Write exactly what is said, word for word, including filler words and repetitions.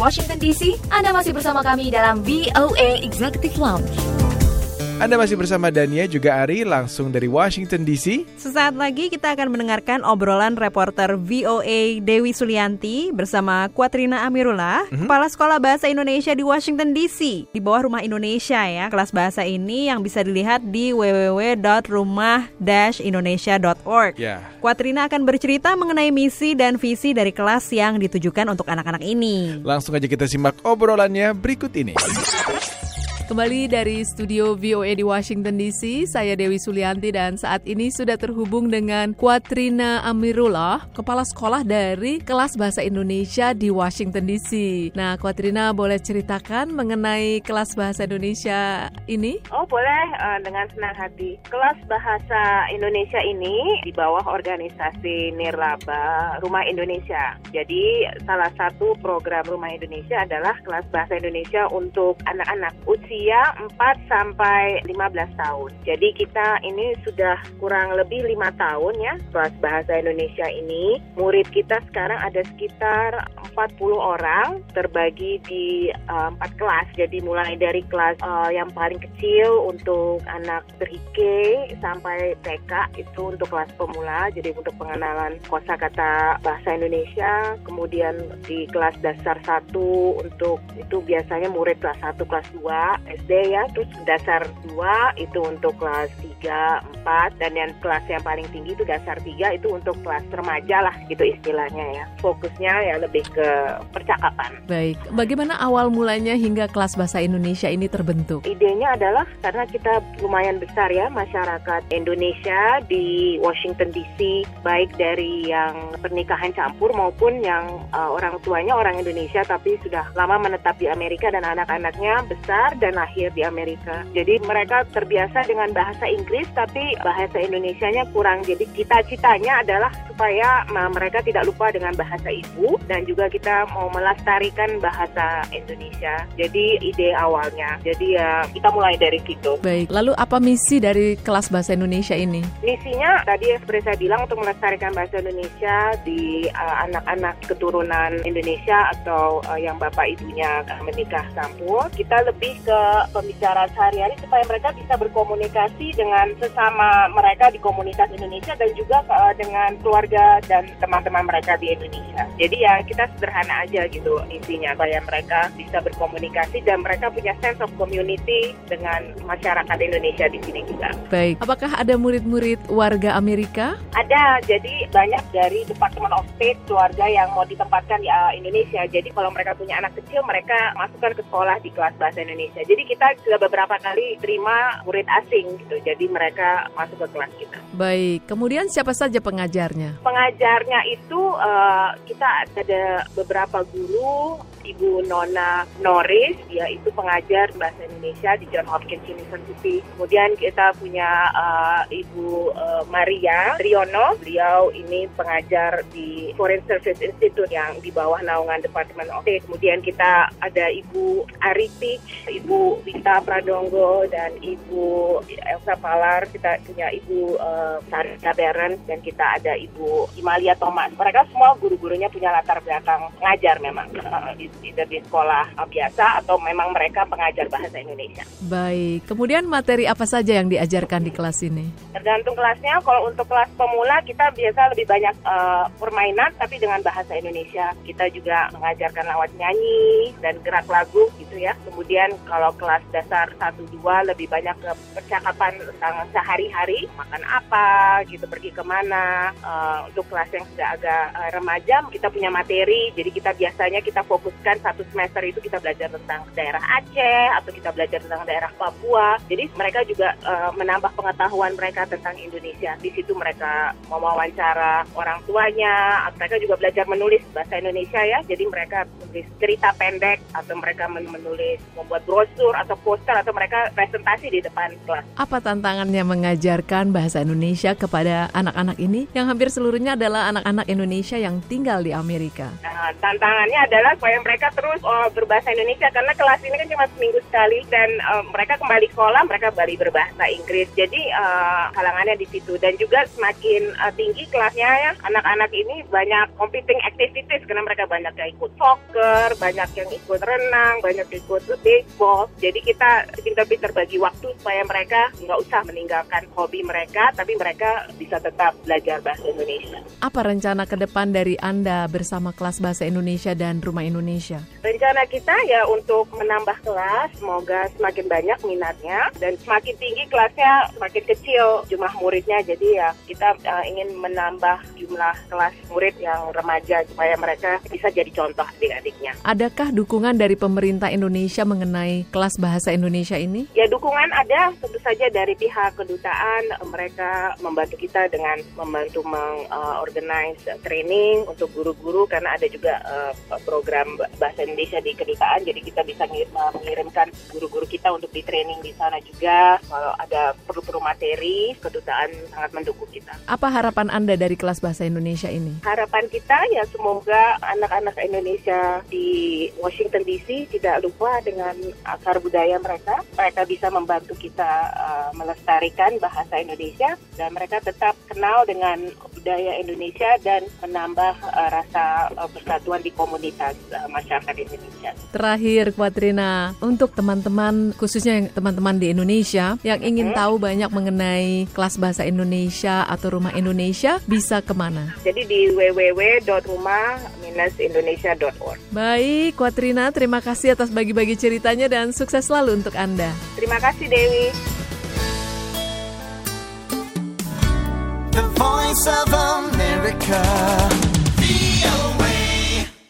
Washington D C, Anda masih bersama kami dalam V O A Executive Lounge. Anda masih bersama Dania juga Ari langsung dari Washington D C. Sesaat lagi kita akan mendengarkan obrolan reporter V O A Dewi Sulianti bersama Quatrina Amirullah, mm-hmm. Kepala Sekolah Bahasa Indonesia di Washington D C, di bawah Rumah Indonesia ya. Kelas bahasa ini yang bisa dilihat di w w w dot rumah dash indonesia dot org. Yeah. Quatrina akan bercerita mengenai misi dan visi dari kelas yang ditujukan untuk anak-anak ini. Langsung aja kita simak obrolannya berikut ini. Kembali dari studio V O A di Washington D C, saya Dewi Sulianti dan saat ini sudah terhubung dengan Quatrina Amirullah, Kepala Sekolah dari Kelas Bahasa Indonesia di Washington D C. Nah, Quatrina boleh ceritakan mengenai Kelas Bahasa Indonesia ini? Oh boleh, uh, dengan senang hati. Kelas Bahasa Indonesia ini di bawah organisasi Nirlaba Rumah Indonesia. Jadi salah satu program Rumah Indonesia adalah Kelas Bahasa Indonesia untuk anak-anak usia empat sampai lima belas tahun. Jadi kita ini sudah kurang lebih lima tahun ya, kelas bahasa Indonesia ini. Murid kita sekarang ada sekitar empat puluh orang terbagi di uh, empat kelas. Jadi mulai dari kelas uh, yang paling kecil untuk anak pre-K sampai T K itu untuk kelas pemula, jadi untuk pengenalan kosakata bahasa Indonesia. Kemudian di kelas dasar satu untuk itu biasanya murid kelas satu, kelas dua S D ya, terus dasar dua itu untuk kelas tiga, empat, dan yang kelas yang paling tinggi itu dasar tiga itu untuk kelas remaja lah gitu istilahnya ya. Fokusnya ya lebih ke percakapan. Baik, bagaimana awal mulanya hingga kelas bahasa Indonesia ini terbentuk? Idenya adalah karena kita lumayan besar ya masyarakat Indonesia di Washington D C, baik dari yang pernikahan campur maupun yang uh, orang tuanya orang Indonesia tapi sudah lama menetap di Amerika dan anak-anaknya besar dan lahir di Amerika. Jadi mereka terbiasa dengan bahasa Inggris tapi bahasa Indonesianya kurang. Jadi cita-citanya adalah supaya mereka tidak lupa dengan bahasa ibu dan juga kita mau melestarikan bahasa Indonesia. Jadi ide awalnya. Jadi ya kita mulai dari situ. Baik, lalu apa misi dari kelas bahasa Indonesia ini? Misinya tadi seperti saya bilang untuk melestarikan bahasa Indonesia di uh, anak-anak keturunan Indonesia atau uh, yang bapak ibunya menikah campur. Kita lebih ke pembicaraan sehari-hari supaya mereka bisa berkomunikasi dengan sesama mereka di komunitas Indonesia dan juga uh, dengan keluarga dan teman-teman mereka di Indonesia. Jadi ya kita sederhana aja gitu intinya, supaya mereka bisa berkomunikasi dan mereka punya sense of community dengan masyarakat Indonesia di sini juga. Baik, apakah ada murid-murid warga Amerika? Ada, jadi banyak dari Department of State keluarga yang mau ditempatkan di uh, Indonesia. Jadi kalau mereka punya anak kecil, mereka masukkan ke sekolah di kelas bahasa Indonesia. Jadi kita sudah beberapa kali terima murid asing gitu. Jadi mereka masuk ke kelas kita. Baik, kemudian siapa saja pengajarnya? Pengajarnya itu uh, kita ada beberapa guru. Ibu Nona Norris, dia itu pengajar bahasa Indonesia di Johns Hopkins University. Kemudian kita punya uh, Ibu uh, Maria Triono, beliau ini pengajar di Foreign Service Institute yang di bawah naungan Department of State. Kemudian kita ada Ibu Ariti, Ibu Wita Pradonggo, dan Ibu Elsa Palar. Kita punya Ibu uh, Sarita Beren, dan kita ada Ibu Imalia Thomas. Mereka semua guru-gurunya punya latar belakang mengajar memang. Uh, di Either di sekolah biasa atau memang mereka pengajar bahasa Indonesia. Baik, kemudian materi apa saja yang diajarkan di kelas ini? Tergantung kelasnya. Kalau untuk kelas pemula kita biasa lebih banyak uh, permainan tapi dengan bahasa Indonesia. Kita juga mengajarkan lewat nyanyi dan gerak lagu gitu ya. Kemudian kalau kelas dasar satu dua lebih banyak ke percakapan tentang sehari-hari, makan apa gitu, pergi kemana. Uh, untuk kelas yang sudah agak uh, remaja kita punya materi. Jadi kita biasanya kita fokus kan satu semester itu kita belajar tentang daerah Aceh atau kita belajar tentang daerah Papua. Jadi mereka juga uh, menambah pengetahuan mereka tentang Indonesia. Di situ mereka mewawancara orang tuanya. Mereka juga belajar menulis bahasa Indonesia ya. Jadi mereka menulis cerita pendek atau mereka menulis membuat brosur atau poster atau mereka presentasi di depan kelas. Apa tantangannya mengajarkan bahasa Indonesia kepada anak-anak ini yang hampir seluruhnya adalah anak-anak Indonesia yang tinggal di Amerika? Nah, tantangannya adalah supaya mereka mereka terus oh, berbahasa Indonesia karena kelas ini kan cuma seminggu sekali dan uh, mereka kembali sekolah, mereka kembali berbahasa Inggris. Jadi uh, halangannya di situ dan juga semakin uh, tinggi kelasnya ya, anak-anak ini banyak competing activities karena mereka banyak yang ikut soccer, banyak yang ikut renang, banyak yang ikut baseball. Jadi kita pintar-pintar bagi waktu supaya mereka nggak usah meninggalkan hobi mereka, tapi mereka bisa tetap belajar bahasa Indonesia. Apa rencana ke depan dari Anda bersama kelas bahasa Indonesia dan Rumah Indonesia? Rencana kita ya untuk menambah kelas, semoga semakin banyak minatnya dan semakin tinggi kelasnya, semakin kecil jumlah muridnya. Jadi ya kita uh, ingin menambah jumlah kelas murid yang remaja supaya mereka bisa jadi contoh adik-adiknya. Adakah dukungan dari pemerintah Indonesia mengenai kelas bahasa Indonesia ini? Ya dukungan ada, tentu saja dari pihak kedutaan. Mereka membantu kita dengan membantu mengorganize uh, training untuk guru-guru karena ada juga uh, program bahasa Indonesia di kedutaan. Jadi kita bisa mengirimkan guru-guru kita untuk di training di sana juga. Kalau ada perlu-perlu materi, kedutaan sangat mendukung kita. Apa harapan Anda dari kelas bahasa Indonesia ini? Harapan kita ya semoga anak-anak Indonesia di Washington D C tidak lupa dengan akar budaya mereka. Mereka bisa membantu kita uh, melestarikan bahasa Indonesia dan mereka tetap kenal dengan budaya Indonesia dan menambah uh, rasa uh, persatuan di komunitas uh, masyarakat Indonesia. Terakhir, Quatrina, untuk teman-teman, khususnya yang teman-teman di Indonesia yang ingin hmm. tahu banyak mengenai kelas bahasa Indonesia atau Rumah Indonesia, bisa kemana? Jadi di w w w dot rumah indonesia dot org. Baik, Quatrina, terima kasih atas bagi-bagi ceritanya dan sukses selalu untuk Anda. Terima kasih, Dewi. The Voice of America. V O A